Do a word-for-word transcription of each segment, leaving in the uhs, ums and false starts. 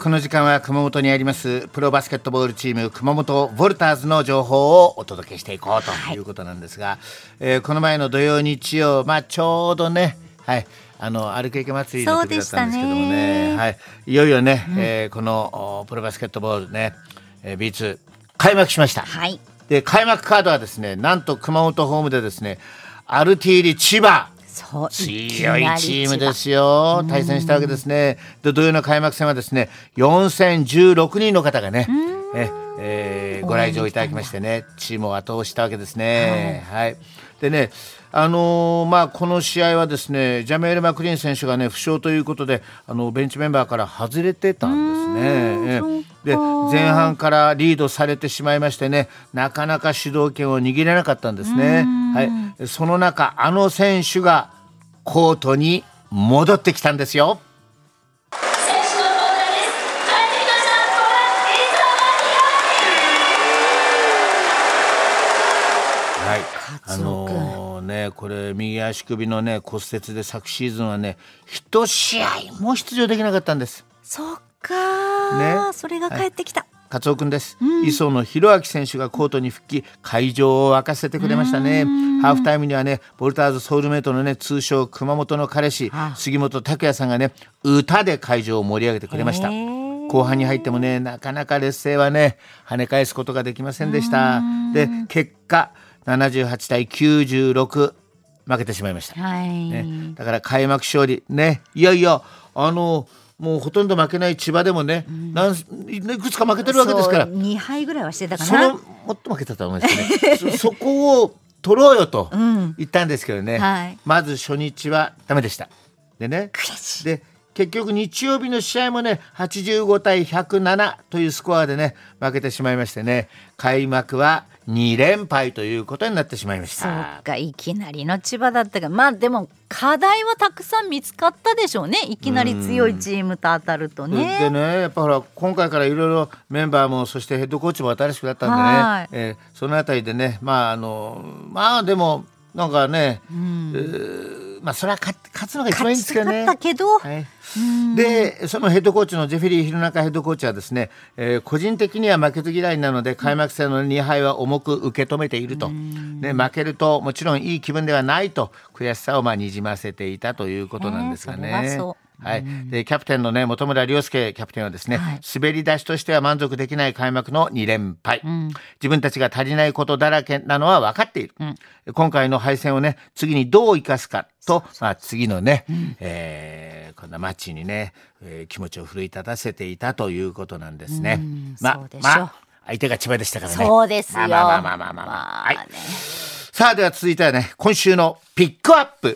この時間は熊本にありますプロバスケットボールチーム熊本ヴォルターズの情報をお届けしていこうということなんですが、はい、えー、この前の土曜日曜、まあ、ちょうどね、はい、あのアルケーケ祭りの時だったんですけども ね, ね、はい、いよいよね、うん、えー、このプロバスケットボールね、えー、ビーツー 開幕しました、はい、で開幕カードはですね、なんと熊本ホームでですね、アルティーリ千葉、そう強いチームですよ、対戦したわけですね。で土曜の開幕戦はですね、よんせんじゅうろくにんの方がね、ええー、ご来場いただきましてね、チームを後押ししたわけですね、はい、はい、でね、あのーまあ、この試合はですね、ジャメール・マクリーン選手がね負傷ということで、あのベンチメンバーから外れてたんですね。で前半からリードされてしまいましてね、なかなか主導権を握れなかったんですね、はい、その中あの選手がコートに戻ってきたんですよ。はい、あのー、ね、これ右足首のね骨折で昨シーズンはね一試合も出場できなかったんです。 そっか、ね、それが帰ってきた、はい、 カツオくんです、うん、磯野弘明選手がコートに復帰、会場を沸かせてくれましたね。ハーフタイムにはね、ボルターズソウルメイトのね通称熊本の彼氏、はあ、杉本拓也さんがね歌で会場を盛り上げてくれました。後半に入ってもね、なかなか劣勢はね跳ね返すことができませんでした。で結果ななじゅうはちたいきゅうじゅうろく負けてしまいました、はい、ね、だから開幕勝利ね、いやいやあのもうほとんど負けない千葉でもね、うん、なんいくつか負けてるわけですから、 にはいぐらいはしてたかな。 そのもっと負けてたと思いますねそ, そこを取ろうよと言ったんですけどね、うん、はい、まず初日はダメでした。でね、で結局日曜日の試合もねはちじゅうごたいひゃくななというスコアでね負けてしまいましてね、開幕はにれんぱいということになってしまいました。 そうか、いきなりの千葉だったが、まあでも課題はたくさん見つかったでしょうね。いきなり強いチームと当たるとね。 でね、やっぱほら今回からいろいろメンバーもそしてヘッドコーチも新しくなったんでね、はい、えー、そのあたりでね、まああのまあでもなんかね、うん、えーまあ、それは勝つのが一番いいんですけどね。 勝ったけど、 はい、でそのヘッドコーチのジェフェリー・弘中ヘッドコーチはですね、えー、個人的には負けず嫌いなので開幕戦のにはいは重く受け止めていると、ね、負けるともちろんいい気分ではないと悔しさをまあにじませていたということなんですがね。はい、でキャプテンのね本村亮介キャプテンはですね、はい、滑り出しとしては満足できない開幕のにれんぱい、うん、自分たちが足りないことだらけなのは分かっている、うん、今回の敗戦をね次にどう生かすかと、まあ、次のね、うん、えー、こんなマッチにね、えー、気持ちを奮い立たせていたということなんですね。まあまあ相手が千葉でしたからね。 そうですよ。 まあまあまあまあまあまあ、まあね、はい。さあでは続いてはね今週のピックアップ。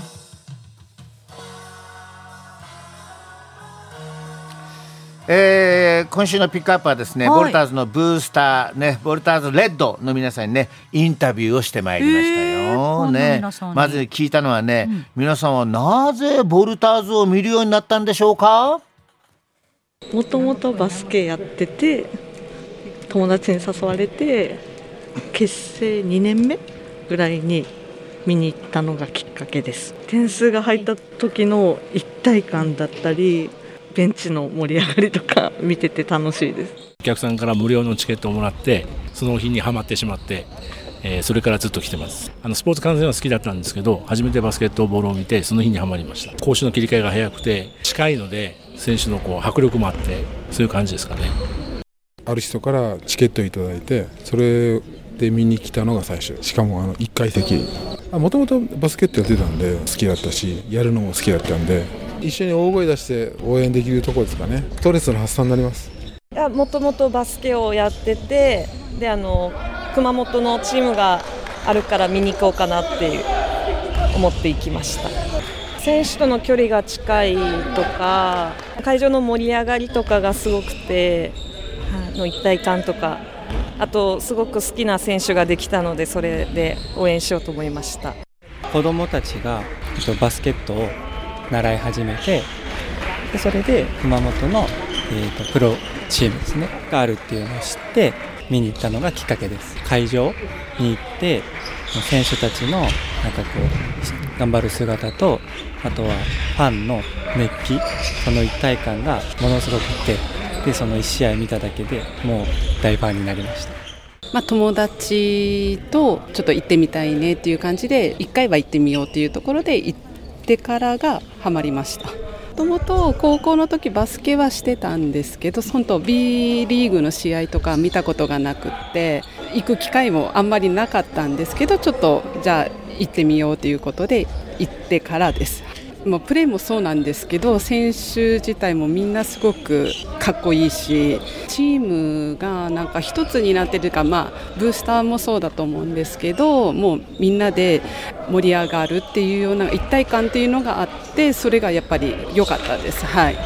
えー、今週のピックアップはですね、はい、ボルターズのブースター、ね、ボルターズレッドの皆さんにねインタビューをしてまいりましたよ、ね、まず聞いたのはね、うん、皆さんはなぜボルターズを見るようになったんでしょうか。 もともとバスケやってて友達に誘われて結成にねんめぐらいに見に行ったのがきっかけです。点数が入った時の一体感だったりベンチの盛り上がりとか見てて楽しいです。 お客さんから無料のチケットをもらってその日にはまってしまって、えー、それからずっと来てます。あのスポーツ観戦は好きだったんですけど初めてバスケットボールを見てその日にはまりました。攻守の切り替えが早くて近いので選手のこう迫力もあってそういう感じですかね。 ある人からチケットいただいてそれで見に来たのが最初。しかもあのいっかい席、もともとバスケットやってたんで好きだったしやるのも好きだったんで一緒に大声出して応援できるところですかね。ストレスの発散になります。 いや、もともとバスケをやっててであの熊本のチームがあるから見に行こうかなっていう思って行きました。選手との距離が近いとか会場の盛り上がりとかがすごくてあの一体感とかあとすごく好きな選手ができたのでそれで応援しようと思いました。 子どもたちがバスケットを習い始めてでそれで熊本の、えー、とプロチームですねがあるっていうのを知って見に行ったのがきっかけです。会場に行って選手たちのなんかこう頑張る姿とあとはファンの熱気、その一体感がものすごくて、でそのいち試合見ただけでもう大ファンになりました。 まあ、友達とちょっと行ってみたいねっていう感じでいっかいは行ってみようっていうところで行ってからがハマりました。もともと高校の時バスケはしてたんですけど、本当 B リーグの試合とか見たことがなくって行く機会もあんまりなかったんですけど、ちょっとじゃあ行ってみようということで行ってからです。もうプレーもそうなんですけど、選手自体もみんなすごくかっこいいし、チームがなんか一つになってるか、まあブースターもそうだと思うんですけど、もうみんなで盛り上がるっていうような一体感っていうのがあって、それがやっぱり良かったです。はい。 い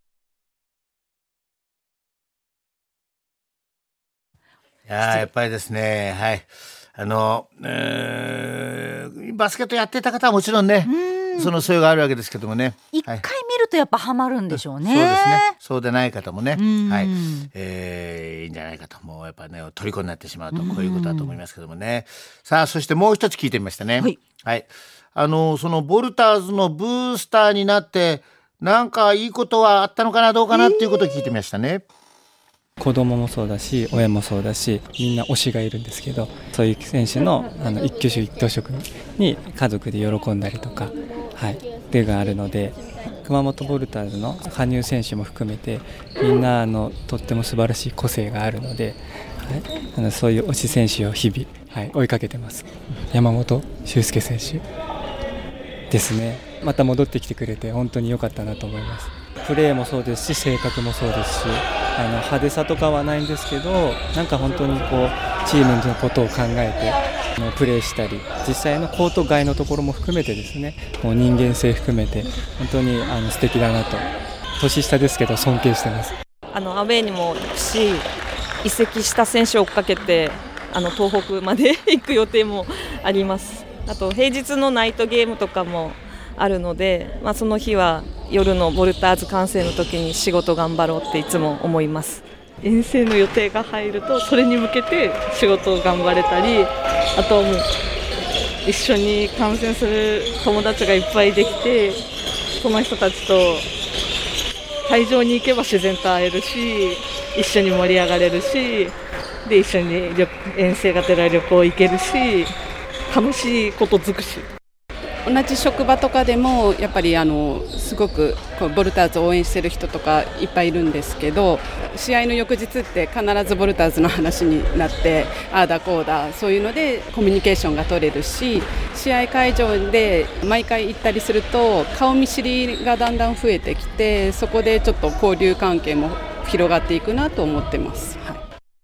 ややっぱりですね、はい、あの、えー、バスケットやってた方はもちろんね、その素養があるわけですけどもね、 一回見るとやっぱハマるんでしょうね。 そうですね。そうでない方もね、はい、えー、いいんじゃないかと、もうやっぱね虜になってしまうと、こういうことだと思いますけどもね。さあ、そしてもう一つ聞いてみましたね。はい、はい、あのそのボルターズのブースターになってなんかいいことはあったのかなどうかなっていうことを聞いてみましたね。えー子供もそうだし親もそうだし、みんな推しがいるんですけど、そういう選手の、あの一挙手一投足に家族で喜んだりとか、はい、っていうのがあるので、熊本ボルターズの羽生選手も含めてみんなあのとっても素晴らしい個性があるので、はい、あのそういう推し選手を日々、はい、追いかけてます。山本修介選手ですね。また戻ってきてくれて本当に良かったなと思います。プレーもそうですし性格もそうですし、あの派手さとかはないんですけど、なんか本当にこうチームのことを考えてプレーしたり、実際のコート外のところも含めてですね、もう人間性含めて本当にあの素敵だなと、年下ですけど尊敬してます。 あのアウェーにも行くし、移籍した選手を追っかけてあの東北まで行く予定もあります。あと平日のナイトゲームとかもあるので、まあ、その日は夜のボルターズ観戦の時に仕事頑張ろうっていつも思います。遠征の予定が入るとそれに向けて仕事を頑張れたり、あともう一緒に観戦する友達がいっぱいできて、その人たちと会場に行けば自然と会えるし、一緒に盛り上がれるし、で一緒に遠征がてら旅行行けるし、楽しいこと尽くし。 同じ職場とかでもやっぱりあのすごくこうボルターズを応援してる人とかいっぱいいるんですけど、試合の翌日って必ずボルターズの話になって、ああだこうだ、そういうのでコミュニケーションが取れるし、試合会場で毎回行ったりすると顔見知りがだんだん増えてきて、そこでちょっと交流関係も広がっていくなと思ってます。はい、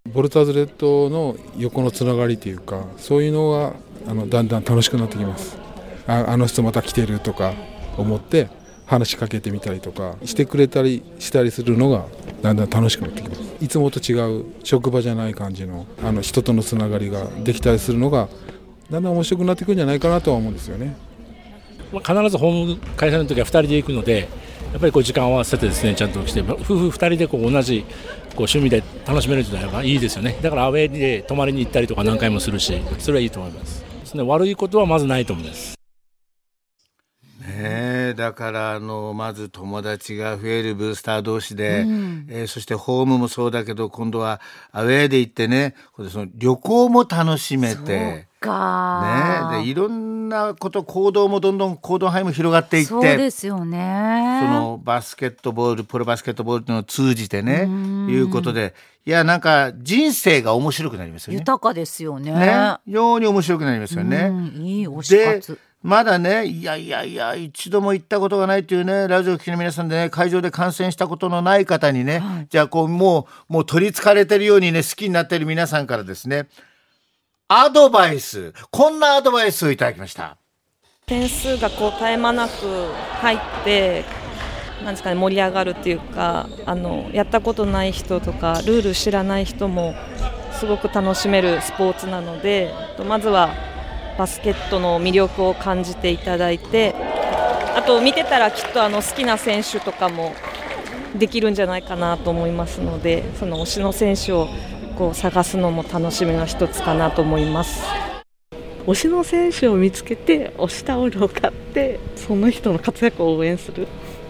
ボルターズレッドの横のつながりというか、そういうのがあのだんだん楽しくなってきます。あ, あの人また来てるとか思って話しかけてみたりとかしてくれたりしたりするのがだんだん楽しくなってきます。いつもと違う職場じゃない感じの、あの人とのつながりができたりするのがだんだん面白くなってくるんじゃないかなとは思うんですよね。 必ずホーム開催の時はふたりで行くので、やっぱりこう時間を合わせてですね、ちゃんとして夫婦ふたりでこう同じこう趣味で楽しめるというのはいいですよね。だからアウェーで泊まりに行ったりとか何回もするし、それはいいと思います。ですね、悪いことはまずないと思います。 ね、だからあのまず友達が増えるブースター同士で、うん、えー、そしてホームもそうだけど今度はアウェーで行ってね、その旅行も楽しめて、 そうか、 ね、でいろんなこと行動もどんどん行動範囲も広がっていって、 そうですよね、 そのバスケットボールプロバスケットボールというのを通じてね、いうことで、いやなんか人生が面白くなりますよね。 豊かですよ ね, ね、ように面白くなりますよね。 いい推し活まだね、いやいやいや一度も行ったことがないというね、ラジオを聴きの皆さんでね、会場で観戦したことのない方にね、はい、じゃあこうもうもう取りつかれてるようにね、好きになっている皆さんからですね、アドバイス、こんなアドバイスをいただきました。 点数がこう絶え間なく入ってなんですかね、盛り上がるっていうか、あのやったことない人とかルール知らない人もすごく楽しめるスポーツなので、まずはバスケットの魅力を感じていただいて、あと見てたらきっとあの好きな選手とかもできるんじゃないかなと思いますので、その推しの選手をこう探すのも楽しみの一つかなと思います。 推しの選手を見つけて推しタオルを買ってその人の活躍を応援する、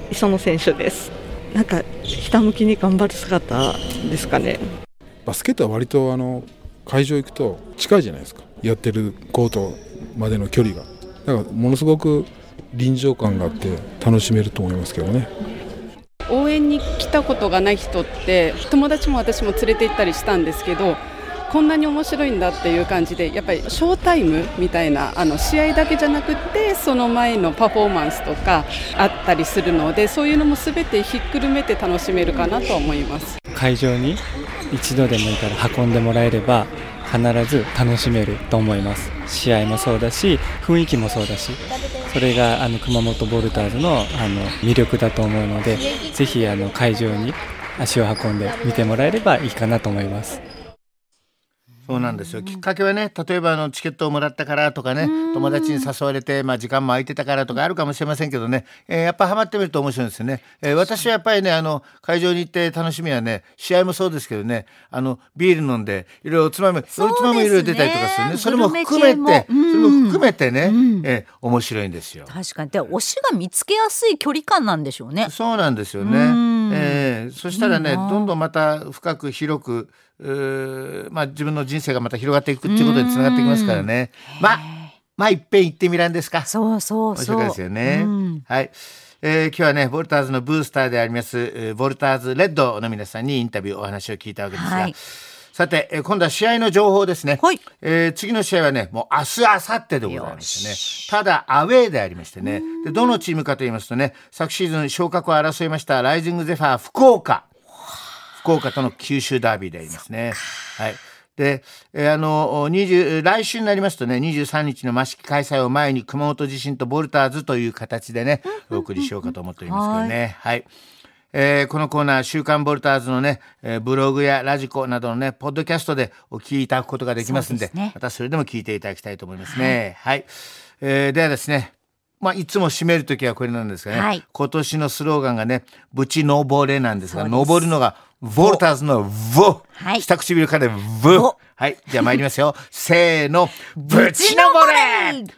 磯野選手です。なんかひたむきに頑張る姿ですかね。 バスケットは割とあの会場行くと近いじゃないですか。やってるコートまでの距離がだからものすごく臨場感があって楽しめると思いますけどね。 応援に来たことがない人って友達も私も連れて行ったりしたんですけど、こんなに面白いんだっていう感じで、やっぱりショータイムみたいなあの試合だけじゃなくてその前のパフォーマンスとかあったりするので、そういうのも全てひっくるめて楽しめるかなと思います。 会場に一度でもいいから運んでもらえれば必ず楽しめると思います。試合もそうだし雰囲気もそうだし、それがあの熊本ボルターズの、あの魅力だと思うので、ぜひあの会場に足を運んで見てもらえればいいかなと思います。 そうなんですよ。きっかけはね、例えばあのチケットをもらったからとかね、友達に誘われて、まあ、時間も空いてたからとかあるかもしれませんけどね、えー、やっぱハマってみると面白いんですよね。えー、私はやっぱりね、あの会場に行って楽しみはね、試合もそうですけどね、あのビール飲んでいろいろおつまみ、おつまみいろいろ出たりとかするね、それも含めて、それも含めてね、えー、面白いんですよ。 確かに。で、推しが見つけやすい距離感なんでしょうね。 そうなんですよね。えー、そしたらね、どんどんまた深く広く、まあ、自分の人生がまた広がっていくっていうことにつながってきますからね。まあまあいっぺん行ってみらんですか。 そうそうそう。 面白いですよね。はい、えー、今日はねボルターズのブースターであります、えー、ボルターズレッドの皆さんにインタビューお話を聞いたわけですが、はい、さて、えー、今度は試合の情報ですね。はい、えー、次の試合はねもう明日明後日でございましてね、ただアウェーでありましてね、でどのチームかと言いますとね、昨シーズン昇格を争いましたライジングゼファー福岡福岡との九州ダービーでありますね。はい。で、えー、あのにじゅう来週になりますとね、にじゅうさんにちのマ式開催を前に熊本地震とボルターズという形でね、お送りしようかと思っておりますけどね。はい。えー、このコーナー週刊ボルターズのね、えー、ブログやラジコなどのねポッドキャストでお聞きいただくことができますん で, で、ね、またそれでも聞いていただきたいと思いますね。はい。はい、えー、ではですね。まあ、いつも締めるときはこれなんですがね、はい、今年のスローガンがね、ぶちのぼれなんですが、登るのがボルターズのボ、はい、下唇からボ、はい、じゃあ参りますよ。せーの、ぶちのぼれ。